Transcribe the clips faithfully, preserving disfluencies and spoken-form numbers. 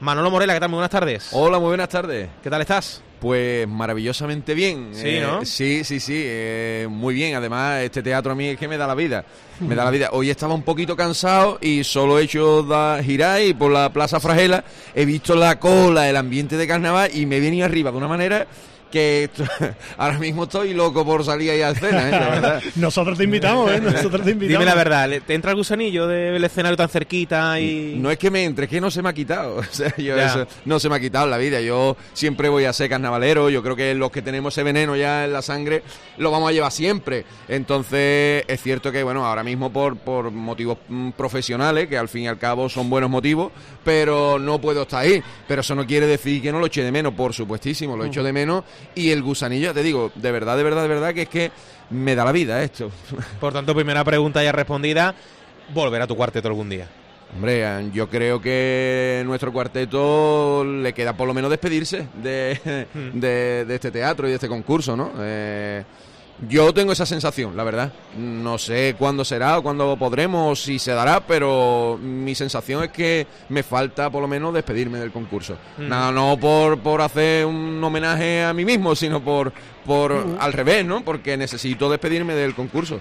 Manolo Morela, ¿qué tal? Muy buenas tardes. Hola, muy buenas tardes. ¿Qué tal estás? Pues maravillosamente bien. Sí, eh, ¿no? Sí, sí, sí, eh, muy bien. Además, este teatro a mí es que me da la vida. Me da la vida. Hoy estaba un poquito cansado y solo he hecho da, girar y por la Plaza Fragela he visto la cola, el ambiente de carnaval y me he venido arriba de una manera que esto, ahora mismo estoy loco por salir ahí a escena, ¿eh? La verdad. Nosotros te invitamos, ¿eh? Nosotros te invitamos. Dime la verdad, ¿te entra el gusanillo del escenario tan cerquita y...? No es que me entre, es que no se me ha quitado. O sea, yo Ya. eso, no se me ha quitado en la vida. Yo siempre voy a ser carnavalero. Yo creo que los que tenemos ese veneno ya en la sangre lo vamos a llevar siempre. Entonces, es cierto que, bueno, ahora mismo por, por motivos mm, profesionales, que al fin y al cabo son buenos motivos, pero no puedo estar ahí. Pero eso no quiere decir que no lo eche de menos, por supuestísimo, lo echo de menos. Y el gusanillo, te digo, de verdad, de verdad, de verdad, que es que me da la vida esto. Por tanto, primera pregunta ya respondida, ¿volver a tu cuarteto algún día? Hombre, yo creo que nuestro cuarteto le queda por lo menos despedirse de, de, de este teatro y de este concurso, ¿no? Eh, yo tengo esa sensación, la verdad. No sé cuándo será o cuándo podremos o si se dará, pero mi sensación es que me falta por lo menos despedirme del concurso. Mm. No, no por, por hacer un homenaje a mí mismo, sino por, por Mm. al revés, ¿no? Porque necesito despedirme del concurso.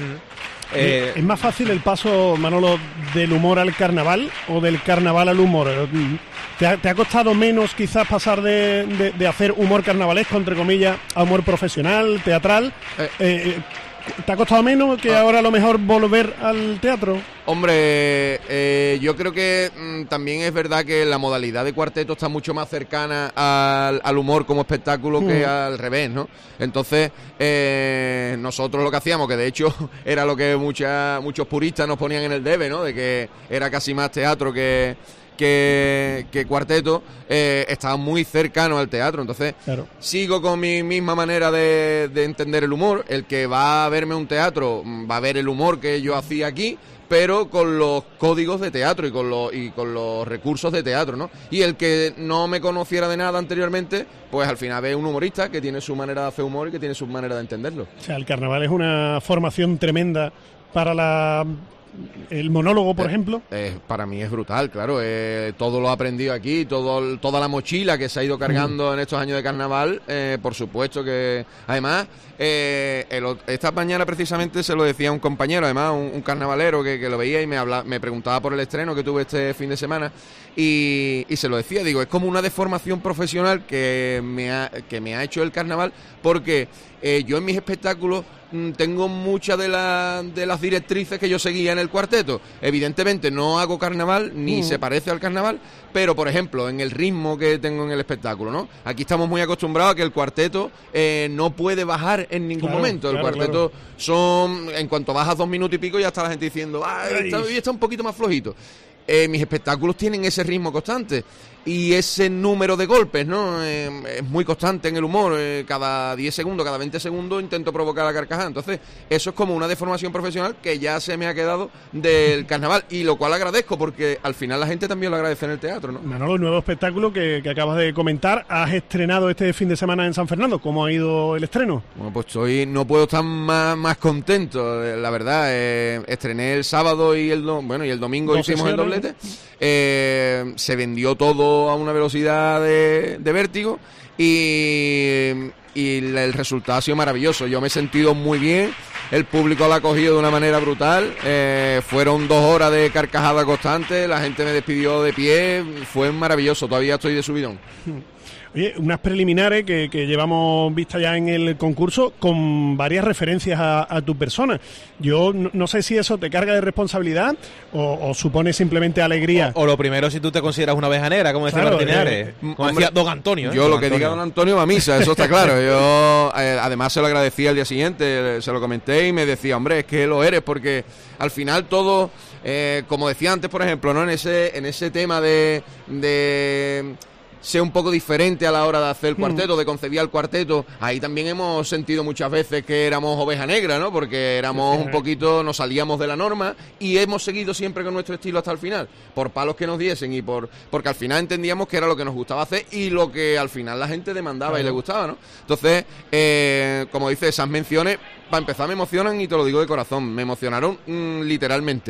Eh, ¿Es más fácil el paso, Manolo, del humor al carnaval o del carnaval al humor? ¿Te ha, te ha costado menos quizás pasar de, de, de hacer humor carnavalesco, entre comillas, a humor profesional, teatral? Eh. Eh, ¿Te ha costado menos que Ah. ahora a lo mejor volver al teatro? Hombre, eh, yo creo que mm, también es verdad que la modalidad de cuarteto está mucho más cercana al, al humor como espectáculo que Mm. al revés, ¿no? Entonces, eh, nosotros lo que hacíamos, que de hecho era lo que mucha, muchos puristas nos ponían en el debe, ¿no? De que era casi más teatro que... Que, que cuarteto, eh, estaba muy cercano al teatro. Entonces, Claro. sigo con mi misma manera de, de entender el humor. El que va a verme un teatro mm, va a ver el humor que yo hacía aquí, pero con los códigos de teatro y con los y con los recursos de teatro, ¿no? Y el que no me conociera de nada anteriormente, pues al final ve un humorista que tiene su manera de hacer humor y que tiene su manera de entenderlo. O sea, el carnaval es una formación tremenda para la el monólogo, por Eh, ejemplo. Eh, para mí es brutal, claro. Eh, todo lo he aprendido aquí, todo, toda la mochila que se ha ido cargando en estos años de carnaval, eh, por supuesto que... Además, eh, el- esta mañana precisamente se lo decía un compañero, además, un, un carnavalero que, que lo veía y me, habla, me preguntaba por el estreno que tuve este fin de semana y, y se lo decía, digo, es como una deformación profesional que me ha, que me ha hecho el carnaval porque eh, yo en mis espectáculos mm, tengo muchas de, la, de las directrices que yo seguía en el cuarteto. Evidentemente no hago carnaval, ni Mm. se parece al carnaval, pero por ejemplo, en el ritmo que tengo en el espectáculo, ¿no? Aquí estamos muy acostumbrados a que el cuarteto eh, no puede bajar en ningún Claro, momento. El claro, cuarteto son, en cuanto bajas dos minutos y pico, ya está la gente diciendo, ah, está, Ay. hoy está un poquito más flojito. Eh, mis espectáculos tienen ese ritmo constante y ese número de golpes, ¿no? Eh, es muy constante en el humor. Eh, cada diez segundos, cada veinte segundos intento provocar la carcajada. Entonces, eso es como una deformación profesional que ya se me ha quedado del carnaval y lo cual agradezco porque al final la gente también lo agradece en el teatro, ¿no? Manolo, el nuevo espectáculo que, que acabas de comentar, has estrenado este fin de semana en San Fernando. ¿Cómo ha ido el estreno? Bueno, pues estoy, no puedo estar más, más contento, eh, la verdad. Eh, estrené el sábado y el do- bueno y el domingo Dos hicimos el sesiones. doblete. Eh, se vendió todo a una velocidad de, de vértigo y, y el resultado ha sido maravilloso. Yo me he sentido muy bien. El público lo ha acogido de una manera brutal. Eh, fueron dos horas de carcajada constante. La gente me despidió de pie. Fue maravilloso. Todavía estoy de subidón. Oye, unas preliminares que, que llevamos vista ya en el concurso con varias referencias a, a tu persona. Yo no, no sé si eso te carga de responsabilidad o, o supone simplemente alegría. O lo primero, si tú te consideras una oveja negra, como decía Claro, Martínez eh, Ares. mm, Como hombre, decía Don Antonio. ¿eh? Yo Don lo que diga don Antonio va a misa, eso está claro. Yo eh, además se lo agradecí al día siguiente, se lo comenté y me decía, hombre, es que lo eres, porque al final todo, eh, como decía antes, por ejemplo, ¿no? En ese, en ese tema de, de sea un poco diferente a la hora de hacer el cuarteto, de concebir el cuarteto. Ahí también hemos sentido muchas veces que éramos oveja negra, ¿no? Porque éramos un poquito, nos salíamos de la norma y hemos seguido siempre con nuestro estilo hasta el final, por palos que nos diesen y por porque al final entendíamos que era lo que nos gustaba hacer y lo que al final la gente demandaba claro. y le gustaba, ¿no? Entonces, eh, como dice, esas menciones, para empezar me emocionan y te lo digo de corazón, me emocionaron mmm, literalmente.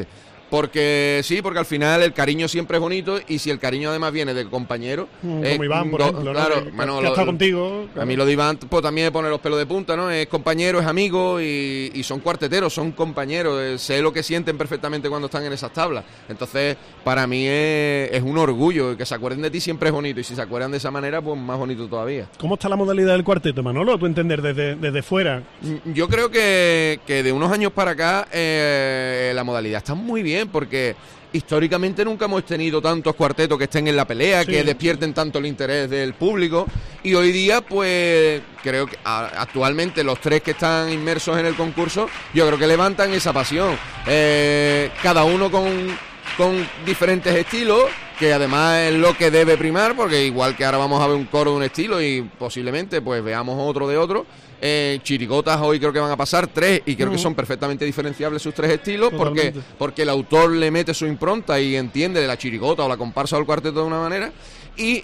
Porque sí, porque al final el cariño siempre es bonito y si el cariño además viene de compañeros... Mm, eh, como Iván, por do, ejemplo, claro, ¿no? que, bueno, que lo, ha estado contigo. Claro. A mí lo de Iván pues, también me pone los pelos de punta, ¿no? Es compañero, es amigo y, y son cuarteteros, son compañeros. Eh, sé lo que sienten perfectamente cuando están en esas tablas. Entonces, para mí es, es un orgullo. Que se acuerden de ti siempre es bonito y si se acuerdan de esa manera, pues más bonito todavía. ¿Cómo está la modalidad del cuarteto, Manolo? ¿Tú entender desde, desde fuera? Yo creo que, que de unos años para acá eh, la modalidad está muy bien porque... Históricamente nunca hemos tenido tantos cuartetos que estén en la pelea, sí. que despierten tanto el interés del público y hoy día pues creo que a, actualmente los tres que están inmersos en el concurso yo creo que levantan esa pasión, eh, cada uno con, con diferentes estilos que además es lo que debe primar porque igual que ahora vamos a ver un coro de un estilo y posiblemente pues veamos otro de otro. Eh, chirigotas hoy creo que van a pasar tres y creo uh-huh. que son perfectamente diferenciables sus tres estilos porque, porque el autor le mete su impronta y entiende de la chirigota o la comparsa o el cuarteto de una manera y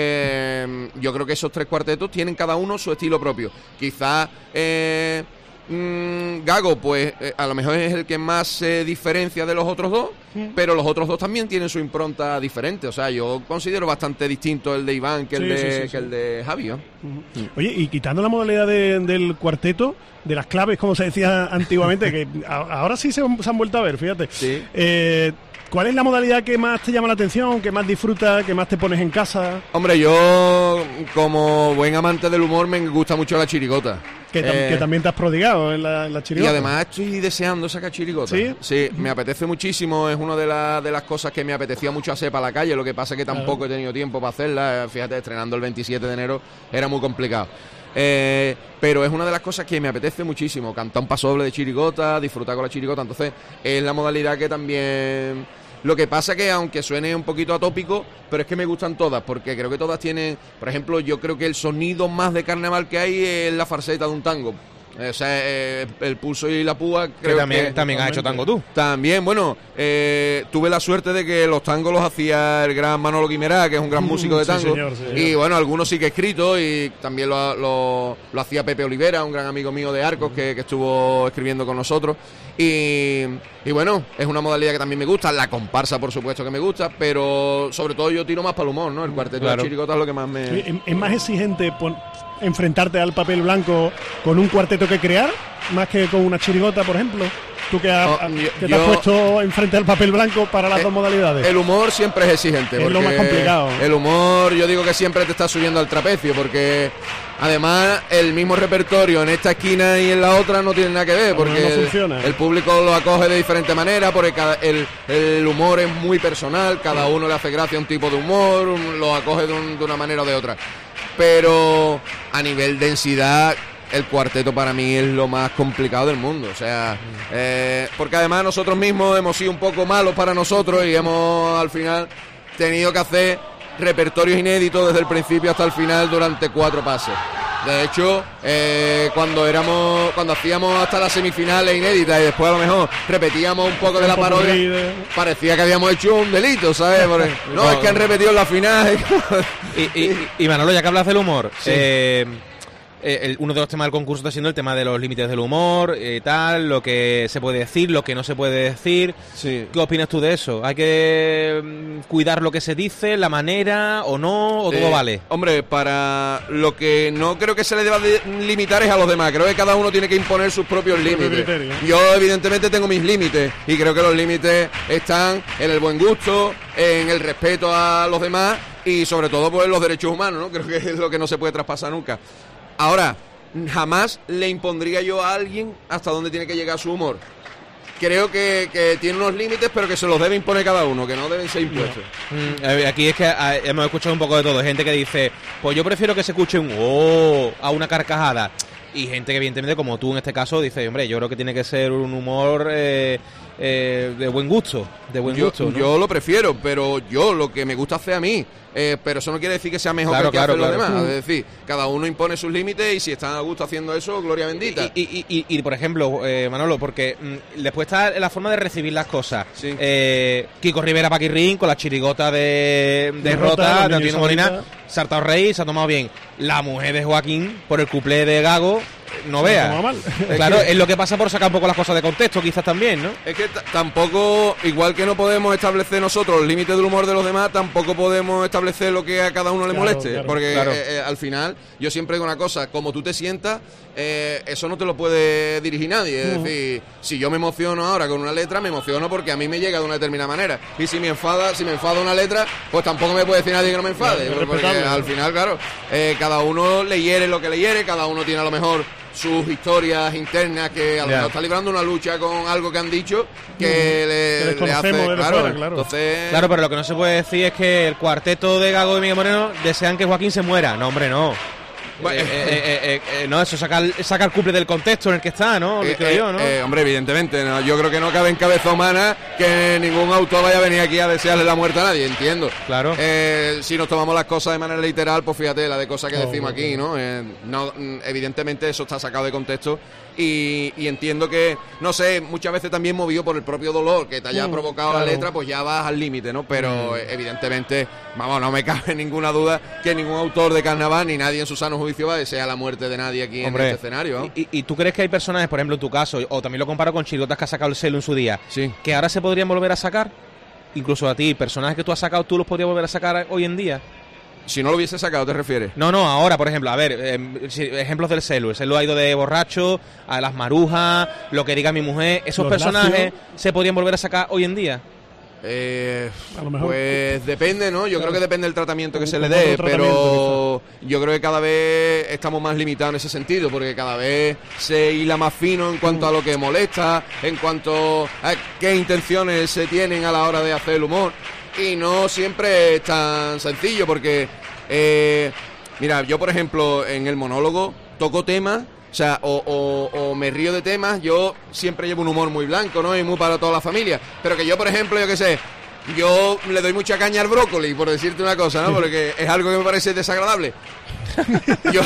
eh, yo creo que esos tres cuartetos tienen cada uno su estilo propio. Quizás eh, mmm, Gago pues eh, a lo mejor es el que más se diferencia de los otros dos, uh-huh. pero los otros dos también tienen su impronta diferente. O sea, yo considero bastante distinto el de Iván que el, sí, de, sí, sí, que sí. el de Javi, ¿no? Uh-huh. Oye, y quitando la modalidad de, del cuarteto, de las claves, como se decía antiguamente, que a, ahora sí se, se han vuelto a ver, fíjate. Sí. Eh, ¿Cuál es la modalidad que más te llama la atención, que más disfrutas, que más te pones en casa? Hombre, yo como buen amante del humor me gusta mucho la chirigota. Que, tam- eh, que también te has prodigado en la, en la chirigota. Y además estoy deseando sacar chirigota. ¿Sí? Sí, me apetece muchísimo, es una de, la, de las cosas que me apetecía mucho hacer para la calle, lo que pasa es que tampoco claro. he tenido tiempo para hacerla, fíjate, estrenando el veintisiete de enero era muy complicado. Eh, pero es una de las cosas que me apetece muchísimo, cantar un paso doble de chirigota, disfrutar con la chirigota, entonces es la modalidad que también... Lo que pasa que aunque suene un poquito atópico, pero es que me gustan todas, porque creo que todas tienen, por ejemplo, yo creo que el sonido más de carnaval que hay es la farseta de un tango. O sea, eh, el pulso y la púa creo que también, que... También has hecho tango tú. También, bueno, eh, tuve la suerte de que los tangos los hacía el gran Manolo Guimerá, que es un gran músico de tango. Sí, señor, sí, señor. Y bueno, algunos sí que he escrito y también lo, lo, lo hacía Pepe Olivera, un gran amigo mío de Arcos, que, que estuvo escribiendo con nosotros. Y, y bueno, es una modalidad que también me gusta, la comparsa por supuesto que me gusta, pero sobre todo yo tiro más para el humor, ¿no? El cuarteto claro. de chirigota es lo que más me... ¿Es, es más exigente pon- enfrentarte al papel blanco con un cuarteto que crear, más que con una chirigota, por ejemplo? Tú que, ha, oh, que yo, te has puesto enfrente al papel blanco para las eh, dos modalidades. El humor siempre es exigente. Es lo más complicado. El humor, yo digo que siempre te está subiendo al trapecio, porque además el mismo repertorio en esta esquina y en la otra no tiene nada que ver, porque no, no funciona. El, el público lo acoge de diferente manera, porque cada, el, el humor es muy personal, cada uno le hace gracia a un tipo de humor, un, lo acoge de, un, de una manera o de otra. Pero a nivel densidad... El cuarteto para mí es lo más complicado del mundo, o sea, eh, porque además nosotros mismos hemos sido un poco malos para nosotros y hemos al final tenido que hacer repertorios inéditos desde el principio hasta el final durante cuatro pases. De hecho, eh, cuando éramos, cuando hacíamos hasta las semifinales inéditas y después a lo mejor repetíamos un poco de la parodia, parecía que habíamos hecho un delito, ¿sabes? Porque, no, es que han repetido en la final. y, y, y Manolo, ya que hablas del humor, sí. eh, Eh, el, uno de los temas del concurso está siendo el tema de los límites del humor, eh, tal, lo que se puede decir, lo que no se puede decir. Sí. ¿Qué opinas tú de eso? ¿Hay que mm, cuidar lo que se dice, la manera o no, o eh, todo vale? Hombre, para lo que no creo que se le deba de limitar es a los demás. Creo que cada uno tiene que imponer sus propios límites. Yo evidentemente tengo mis límites y creo que los límites están en el buen gusto, en el respeto a los demás y sobre todo pues los derechos humanos, ¿no? Creo que es lo que no se puede traspasar nunca. Ahora, jamás le impondría yo a alguien hasta dónde tiene que llegar su humor. Creo que, que tiene unos límites, pero que se los debe imponer cada uno, que no deben ser impuestos. No. Mm, aquí es que a, hemos escuchado un poco de todo. Hay gente que dice, pues yo prefiero que se escuche un oh a una carcajada. Y gente que evidentemente, como tú en este caso, dice, hombre, yo creo que tiene que ser un humor eh, eh, de buen gusto, de buen yo, gusto, ¿no? Yo lo prefiero, pero yo lo que me gusta hacer a mí, eh, pero eso no quiere decir que sea mejor claro, que el que claro, hacen claro. los demás. Es decir, cada uno impone sus límites y si están a gusto haciendo eso, gloria bendita. Y, y, y, y por ejemplo, eh, Manolo, porque mm, después está la forma de recibir las cosas. Sí. Eh, Kiko Rivera Paquirrín con la chirigota de, de Rota, de Antonio Molina, Sartao Rey, se ha tomado bien. La mujer de Joaquín por el cuplé de Gago, no veas. No mal. Claro, es lo que pasa por sacar un poco las cosas de contexto, quizás también, ¿no? Es que tampoco, igual que no podemos establecer nosotros los límites del humor de los demás, tampoco podemos establecer lo que a cada uno le claro, moleste. claro, porque claro. Eh, eh, al final, yo siempre digo una cosa, como tú te sientas, eh, eso no te lo puede dirigir nadie. Es uh-huh. decir, si yo me emociono ahora con una letra, me emociono porque a mí me llega de una determinada manera. Y si me enfada, si me enfada una letra, pues tampoco me puede decir nadie que no me enfade. Claro, porque al final, claro, eh, cada uno le hiere lo que le hiere, cada uno tiene a lo mejor sus historias internas, que a lo mejor yeah. está librando una lucha con algo que han dicho que mm, le, que le hace fuera, claro, claro. Entonces... claro, pero lo que no se puede decir es que el cuarteto de Gago y Miguel Moreno desean que Joaquín se muera. No, hombre, no. Bueno, eh, eh, eh, eh, no, eso saca el, saca el cumple del contexto en el que está, ¿no? Eh, creo eh, yo, ¿no? Eh, hombre, evidentemente, ¿no? Yo creo que no cabe en cabeza humana que ningún autor vaya a venir aquí a desearle la muerte a nadie, entiendo. Claro. Eh, si nos tomamos las cosas de manera literal, pues fíjate la de cosas que oh, decimos okay. aquí, ¿no? Eh, no, evidentemente eso está sacado de contexto y, y entiendo que, no sé, muchas veces también movido por el propio dolor que te haya mm, provocado claro. la letra, pues ya vas al límite, ¿no? Pero mm. evidentemente, vamos, no me cabe ninguna duda que ningún autor de carnaval ni nadie en su sano juicio va a desear la muerte de nadie aquí Hombre, en este escenario, ¿no? ¿Y, y tú crees que hay personajes, por ejemplo en tu caso, o también lo comparo con chirigotas que ha sacado el Celo en su día, sí. que ahora se podrían volver a sacar? Incluso a ti, personajes que tú has sacado, ¿tú los podrías volver a sacar hoy en día? Si no lo hubiese sacado, ¿te refieres? No, no, ahora, por ejemplo, a ver, eh, ejemplos del Celo. El Celo ha ido de borracho, a las marujas, lo que diga mi mujer. ¿Esos Los personajes lacios. se podrían volver a sacar hoy en día? Eh, a lo mejor. Pues depende, ¿no? Yo claro. creo que depende del tratamiento que se le dé, pero yo creo que cada vez estamos más limitados en ese sentido, porque cada vez se hila más fino en cuanto a lo que molesta, en cuanto a qué intenciones se tienen a la hora de hacer el humor, y no siempre es tan sencillo, porque eh, mira, yo por ejemplo en el monólogo toco temas. O sea, o, o, o me río de temas, yo siempre llevo un humor muy blanco, ¿no? Y muy para toda la familia. Pero que yo, por ejemplo, yo qué sé, yo le doy mucha caña al brócoli, por decirte una cosa, ¿no? Porque es algo que me parece desagradable. Yo,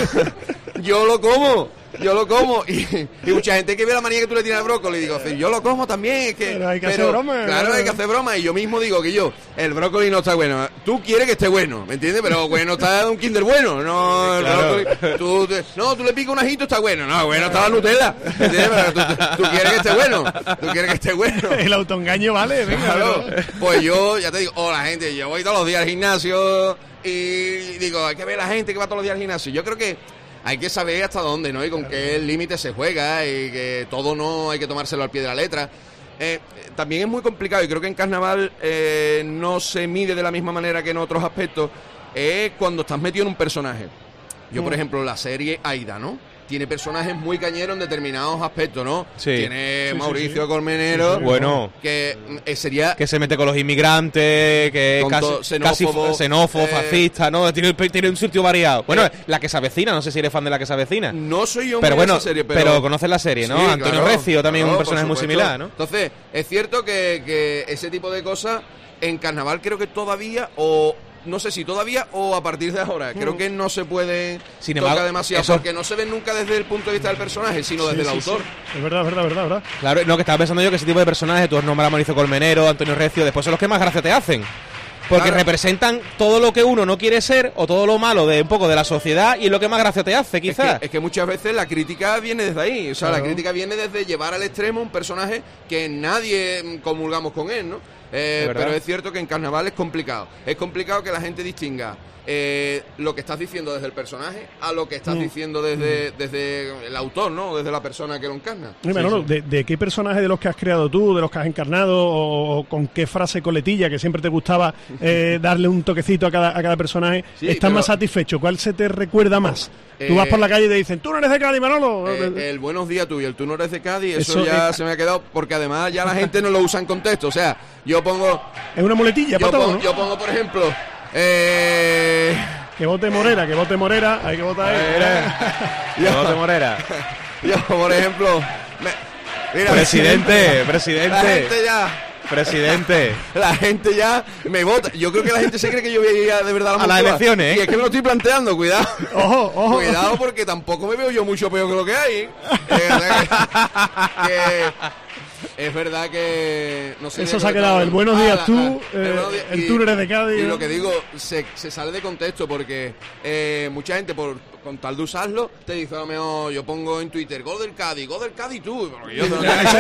yo lo como, yo lo como. Y, y mucha gente que ve la manía que tú le tienes al brócoli, digo, yo lo como también. Es que, pero hay que pero, hacer broma. Claro, hay que hacer broma. Y yo mismo digo que yo, el brócoli no está bueno. Tú quieres que esté bueno, ¿me entiendes? Pero bueno, está un Kinder bueno. No, el claro. brócoli. Tú, te, no, tú le picas un ajito, está bueno. No, bueno, está la Nutella. ¿Me entiendes? Pero tú, tú, tú quieres que esté bueno. Tú quieres que esté bueno. El autoengaño vale, venga. Claro. Pero... Pues yo, ya te digo, oh, la gente, yo voy todos los días al gimnasio y digo, hay que ver a la gente que va todos los días al gimnasio. Yo creo que hay que saber hasta dónde, ¿no? Y con qué límite se juega y que todo no hay que tomárselo al pie de la letra. Eh, también es muy complicado y creo que en carnaval eh, no se mide de la misma manera que en otros aspectos. Es cuando estás metido en un personaje. Yo, por ejemplo, la serie Aida, ¿no? Tiene personajes muy cañeros en determinados aspectos, ¿no? Sí. Tiene sí, Mauricio sí, sí. Colmenero, sí, sí. Bueno, que eh, sería... que se mete con los inmigrantes, que es casi, xenófobo, casi xenófobo, eh, fascista, ¿no? Tiene, tiene un sitio variado. Bueno, eh, la que se avecina, no sé si eres fan de la que se avecina. No soy yo pero muy bueno, de esa serie, pero... pero conoces la serie, ¿no? Sí, Antonio claro, Recio también claro, un personaje muy similar, ¿no? Entonces, es cierto que, que ese tipo de cosas en carnaval creo que todavía o... No sé si todavía o a partir de ahora. Creo mm. que no se puede Sin embargo, tocar demasiado eso... porque no se ven nunca desde el punto de vista del personaje, sino sí, desde sí, el autor. Sí. Es verdad, es verdad, es verdad, verdad. Claro, no, que estaba pensando yo que ese tipo de personajes, tú has nombrado a Mauricio Colmenero, Antonio Recio, después son los que más gracia te hacen. Porque claro. representan todo lo que uno no quiere ser o todo lo malo de un poco de la sociedad y es lo que más gracia te hace, quizás. Es que, es que muchas veces la crítica viene desde ahí. O sea, claro. la crítica viene desde llevar al extremo un personaje que nadie comulgamos con él, ¿no? Eh, pero es cierto que en carnaval es complicado. Es complicado que la gente distinga eh, lo que estás diciendo desde el personaje a lo que estás mm. diciendo desde, mm. desde el autor, ¿no? Desde la persona que lo encarna. Sí, Manolo, sí. ¿de, ¿de qué personaje de los que has creado tú, de los que has encarnado, o, o con qué frase coletilla que siempre te gustaba eh, darle un toquecito a cada, a cada personaje, sí, estás pero... más satisfecho? ¿Cuál se te recuerda más? Eh, tú vas por la calle y te dicen, tú no eres de Cádiz, Manolo. Eh, el buenos días tú y el tú no eres de Cádiz, eso, eso ya es... se me ha quedado, porque además ya la gente no lo usa en contexto. O sea, yo pongo... Es una muletilla yo para pongo, todo, ¿no? Yo pongo, por ejemplo... Eh... Que vote Morera, que vote Morera, hay que votar ahí. Que vote Morera. Yo, por ejemplo... Me... Mira, presidente, presidente. La gente ya... Presidente. La gente ya me vota. Yo creo que la gente se cree que yo voy a ir de verdad a, la a las elecciones, ¿eh? Y es que me lo estoy planteando, cuidado. Ojo, ojo. Cuidado porque tampoco me veo yo mucho peor que lo que hay. ¿eh? Es verdad que, que, es verdad que no sé. Eso se ha quedado. El buenos días ah, tú, la, eh, el, buenos días, el tú eres de Cádiz. Y lo que digo, se, se sale de contexto porque eh, mucha gente por con tal de usarlo, te dice a lo mejor, yo pongo en Twitter, gol del Cádiz, gol del Cádiz tú. Porque yo,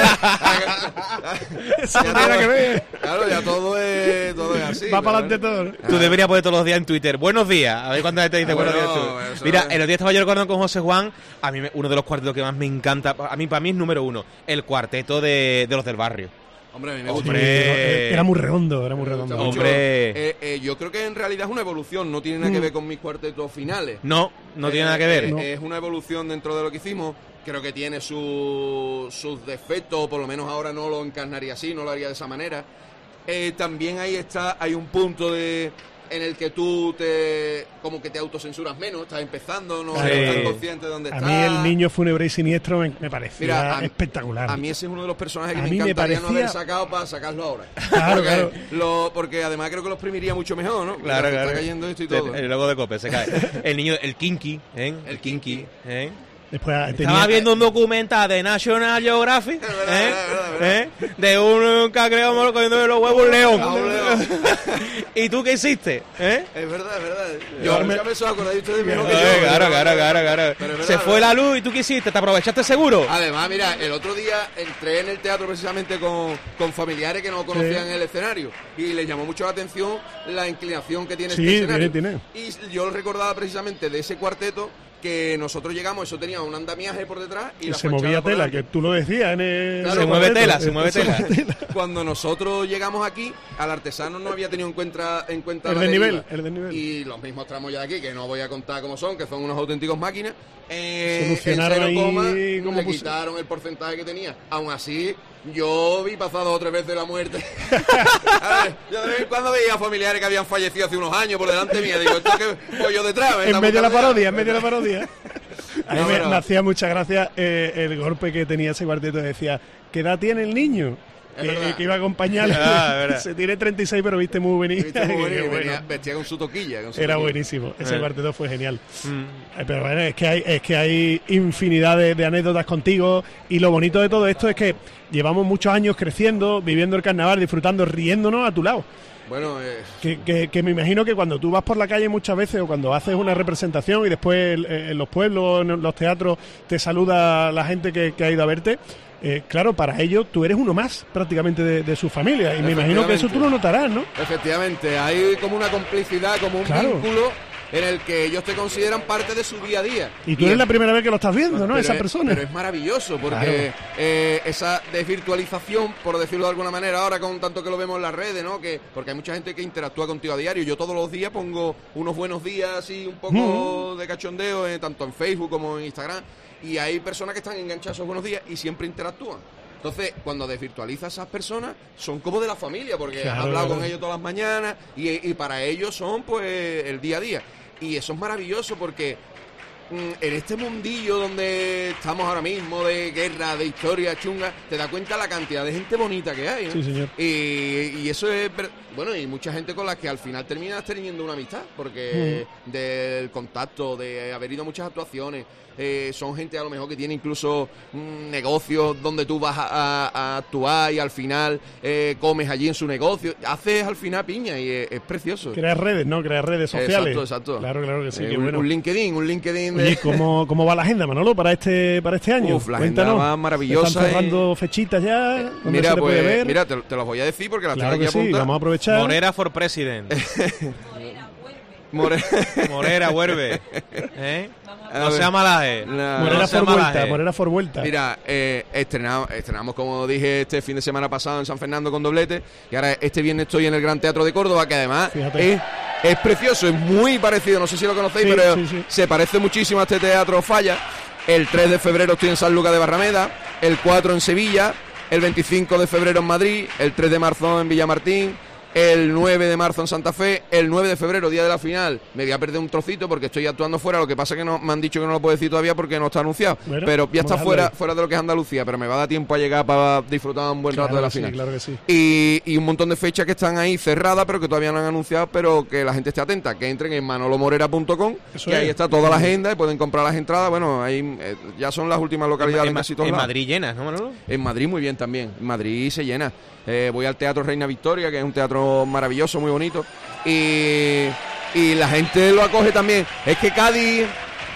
Eso no tiene nada que ver. Claro, ya todo es, todo es así. Va para ¿no? adelante todo. Tú deberías poner todos los días en Twitter, buenos días, a ver cuándo te dice Ah, buenos bueno, días tú. eso Mira, es. el otro día estaba yo recordando con José Juan, a mí me- uno de los cuartetos que más me encanta, a mí para mí es número uno, el cuarteto de, de los del barrio. Hombre, a mí me Sí, gusta. Hombre. era muy redondo, era muy Me gusta redondo. mucho. Hombre. Eh, eh, yo creo que en realidad es una evolución, no tiene nada que ver con mis cuartetos finales. No, no tiene Eh, nada que ver. eh, No. Es una evolución dentro de lo que hicimos. Creo que tiene su- sus defectos, o por lo menos ahora no lo encarnaría así, no lo haría de esa manera. Eh, también ahí está, hay un punto de en el que tú te como que te autocensuras menos, estás empezando, no Sí. eres tan consciente de dónde A estás. mí el niño fúnebre y siniestro me, me parecía Mira, a, espectacular. A mí ese es uno de los personajes que A me mí me encantaría no haber parecía- sacado para sacarlo ahora. Claro, porque, claro. Lo, porque además creo que lo exprimiría mucho mejor, ¿no? Claro, Porque claro. Está cayendo esto y todo. El, el logo de Cope se cae. El niño, el Kinky, ¿eh? El Kinky, ¿eh? Después tenía- Estaba viendo un documental de National Geographic, Es verdad, ¿eh? es verdad, es verdad. ¿eh? De un cagreo moro cogiendo de los huevos un león. A un león. ¿Y tú qué hiciste? ¿eh? Es verdad, es verdad. Yo Yo me- ya me suelo acordar de ustedes mejor que yo. Ay, claro, pero- claro, claro, claro. pero es verdad, Se fue ¿verdad? la luz y tú qué hiciste, ¿te aprovechaste seguro? Además, mira, el otro día entré en el teatro precisamente con, con familiares que no conocían Sí. el escenario y les llamó mucho la atención la inclinación que tiene Sí, este escenario. tiene, Y yo recordaba precisamente de ese cuarteto que nosotros llegamos, eso tenía un andamiaje por detrás y que la se fachada movía por tela, delante. que tú lo decías en el... Claro, se mueve cuarteto, tela, se eh, mueve tela. Cuando nosotros llegamos aquí, al artesano no había tenido en cuenta, en cuenta El la desnivel, deriva. el desnivel. Y los mismos tramos ya de aquí, que no voy a contar cómo son, que son unos auténticos máquinas, eh, Solucionaron en cero ahí coma, como le pus- quitaron el porcentaje que tenía. Aún así, yo vi pasado otra vez de la muerte. A ver, yo de vez en cuando veía familiares que habían fallecido hace unos años por delante mía. Digo, ¿esto qué pollo detrás? ¿Me En está medio de la buscando ya? parodia, en medio de la parodia. A mí No, me, pero- me hacía mucha gracia eh, el golpe que tenía ese cuarteto. Decía, ¿qué edad tiene el niño? Es Que, verdad. que iba a acompañarle. Ah, es verdad. Se tiene treinta y seis, pero viste muy bonito. Viste muy bonito, Qué bueno. venía- vestía con su toquilla. con su Era toquilla. buenísimo. Ese Eh. cuarteto fue genial. Mm. Eh, Pero bueno, es que hay, es que hay infinidad de, de anécdotas contigo. Y lo bonito de todo esto es que llevamos muchos años creciendo, viviendo el carnaval, disfrutando, riéndonos a tu lado. Bueno, eh, Que, que- que me imagino que cuando tú vas por la calle muchas veces o cuando haces una representación y después en, en los pueblos, en los teatros, te saluda la gente que, que ha ido a verte, eh, claro, para ellos tú eres uno más prácticamente de, de su familia y me imagino que eso tú lo notarás, ¿no? efectivamente, hay como una complicidad, como un Claro. vínculo en el que ellos te consideran parte de su día a día. Y tú eres es- la primera vez que lo estás viendo, ¿no? pero Esa es- persona. Pero es maravilloso porque Claro. eh, esa desvirtualización, por decirlo de alguna manera, ahora con tanto que lo vemos en las redes, ¿no? Que porque hay mucha gente que interactúa contigo a diario. Yo todos los días pongo unos buenos días así un poco de cachondeo, eh, tanto en Facebook como en Instagram, y hay personas que están enganchadas a esos buenos días y siempre interactúan. Entonces, cuando desvirtualizas a esas personas, son como de la familia, porque Claro, has hablado claro. con ellos todas las mañanas y, y para ellos son pues el día a día. Y eso es maravilloso porque mm, en este mundillo donde estamos ahora mismo, de guerra, de historia chunga, te das cuenta la cantidad de gente bonita que hay, ¿no? Sí, señor. Y, y eso es, ver- bueno, y mucha gente con la que al final terminas teniendo una amistad, porque del contacto, de haber ido a muchas actuaciones, eh, son gente a lo mejor que tiene incluso mm, negocios donde tú vas a, a- a actuar y al final eh, comes allí en su negocio, haces al final piña y es, es precioso. Crear redes, ¿no? Crear redes sociales. Exacto, exacto. Claro, claro que sí, Eh, qué un, bueno. un LinkedIn, un LinkedIn de... Oye, ¿cómo, ¿cómo va la agenda, Manolo, para este para este año? Uf, la agenda Cuéntanos. va maravillosa, ¿Están cerrando eh. fechitas ya? ¿Dónde Mira, se te puede pues, ver? mira, te, te los voy a decir porque las Claro tengo que aquí sí, apuntadas. vamos a aprovechar. Morera for president. More- Morera, vuelve. ¿Eh? A No ver. sea malaje. No, Morera no sea por vuelta, malaje. Morera por vuelta. Mira, eh, estrenamos, estrenamos, como dije, este fin de semana pasado en San Fernando con doblete. Y ahora este viernes estoy en el Gran Teatro de Córdoba, que además Fíjate. es, es precioso, es muy parecido. No sé si lo conocéis, Sí, pero sí, sí. se parece muchísimo a este teatro Falla. El tres de febrero estoy en San Lucas de Barrameda. El cuatro en Sevilla. El veinticinco de febrero en Madrid. El tres de marzo en Villamartín. El nueve de marzo en Santa Fe, el nueve de febrero, día de la final, me voy a perder un trocito porque estoy actuando fuera, lo que pasa es que no, me han dicho que no lo puedo decir todavía porque no está anunciado, Bueno, pero ya vamos está a fuera, dejarlo ahí. fuera de lo que es Andalucía, pero me va a dar tiempo a llegar para disfrutar un buen Claro rato de la que sí, final. claro que sí. Y, y un montón de fechas que están ahí cerradas, pero que todavía no han anunciado, pero que la gente esté atenta, que entren en manolomorera punto com, Eso que ahí es. está toda la agenda y pueden comprar las entradas, bueno, ahí eh, ya son las últimas localidades En, en Ma- casi todos en lados. Madrid llenas, ¿no, Manolo? En Madrid muy bien también. En Madrid se llena. Eh, voy al Teatro Reina Victoria, que es un teatro maravilloso, muy bonito. Y, y la gente lo acoge también. Es que Cádiz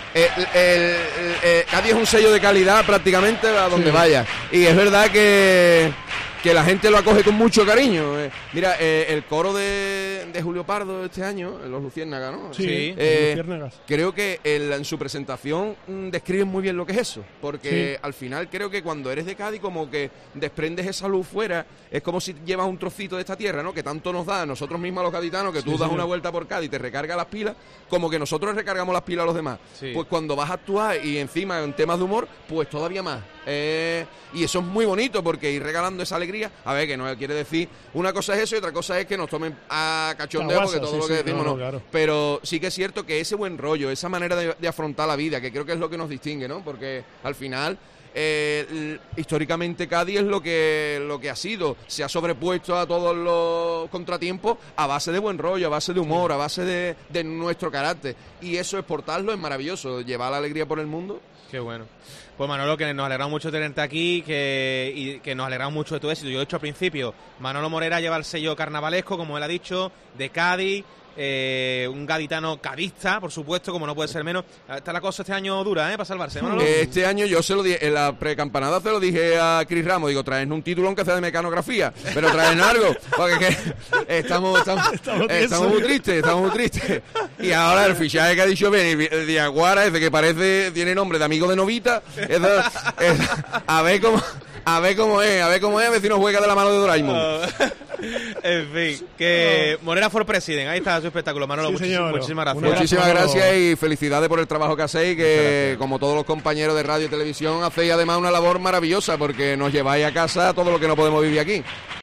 el, el, el, el Cádiz es un sello de calidad prácticamente a donde sí. vaya. Y es verdad que, que la gente lo acoge con mucho cariño. Eh, mira, eh, el coro de, de Julio Pardo este año, los Luciérnagas, ¿no? Sí, eh, Luciérnagas. Creo que el, en su presentación mmm, describen muy bien lo que es eso. Porque sí. al final creo que cuando eres de Cádiz como que desprendes esa luz fuera. Es como si llevas un trocito de esta tierra, ¿no? Que tanto nos da a nosotros mismos los gaditanos, que tú sí, das sí. una vuelta por Cádiz y te recargas las pilas, como que nosotros recargamos las pilas a los demás. Sí. Pues cuando vas a actuar y encima en temas de humor, pues todavía más. Eh, y eso es muy bonito porque ir regalando esa alegría, a ver, que no quiere decir, una cosa es eso y otra cosa es que nos tomen a cachondeo, porque todo sí, lo que sí, decimos no, no. Claro. Pero sí que es cierto que ese buen rollo, esa manera de, de afrontar la vida, que creo que es lo que nos distingue, ¿no? Porque al final... Eh, históricamente Cádiz es lo que lo que ha sido, se ha sobrepuesto a todos los contratiempos a base de buen rollo, a base de humor, a base de, de nuestro carácter, y eso exportarlo es maravilloso, llevar la alegría por el mundo. Qué bueno. Pues Manolo, que nos alegramos mucho de tenerte aquí, que, y que nos alegramos mucho de tu éxito. Yo he dicho al principio, Manolo Morera lleva el sello carnavalesco, como él ha dicho, de Cádiz. Eh, un gaditano cadista, por supuesto, como no puede ser menos. Está la cosa este año dura, ¿eh? Para salvarse, ¿no? Este año yo se lo dije, en la precampanada se lo dije a Cris Ramos, digo, traen un título aunque sea de mecanografía, pero traen algo, porque que estamos, estamos, estamos, estamos muy tristes, estamos muy tristes. Y ahora el fichaje que ha dicho Beni, el Diaguara, ese que parece, tiene nombre de amigo de Novita, es de, es, a ver cómo... A ver cómo es, a ver cómo es, a ver si nos juega de la mano de Doraemon. Oh. En fin, que oh. Morera for President, ahí está su espectáculo. Manolo, sí, muchísimas, muchísimas gracias. Muchísimas gracias y felicidades por el trabajo que hacéis, que como todos los compañeros de radio y televisión hacéis además una labor maravillosa porque nos lleváis a casa todo lo que no podemos vivir aquí.